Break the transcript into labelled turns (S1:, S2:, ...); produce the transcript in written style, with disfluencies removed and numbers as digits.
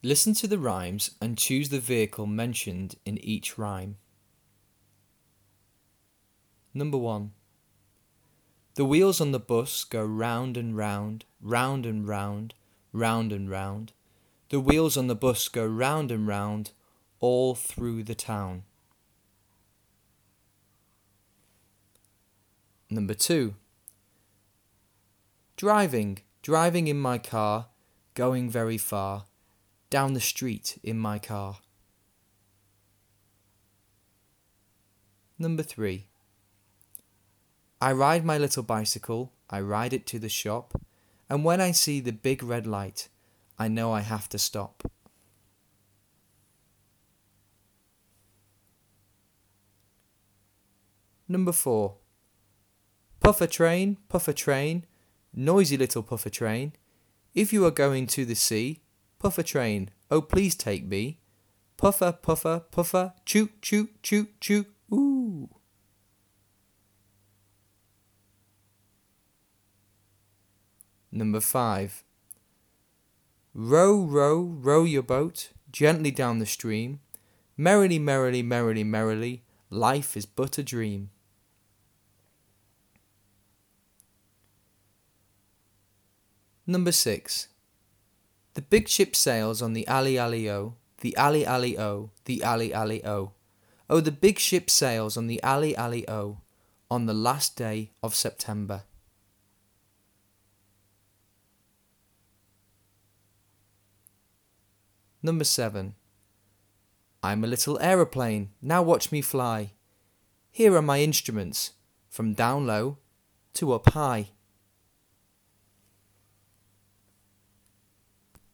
S1: Listen to the rhymes and choose the vehicle mentioned in each rhyme. Number 1. The wheels on the bus go round and round, round and round, round and round. The wheels on the bus go round and round, all through the town. Number 2. Driving, driving in my car, going very far, down the street in my car. Number 3. I ride my little bicycle, I ride it to the shop, and when I see the big red light, I know I have to stop. Number 4. Puffer train, noisy little puffer train, if you are going to the sea, puffer train, oh please take me. Puffer, puffer, puffer, choo, choo, choo, choo, ooh. Number 5. Row, row, row your boat gently down the stream. Merrily, merrily, merrily, merrily, life is but a dream. Number 6. The big ship sails on the alley, alley, oh, the alley, alley, oh, the alley, alley, oh. Oh, the big ship sails on the alley, alley, oh, on the last day of September. Number 7. I'm a little aeroplane, now watch me fly. Here are my instruments, from down low to up high.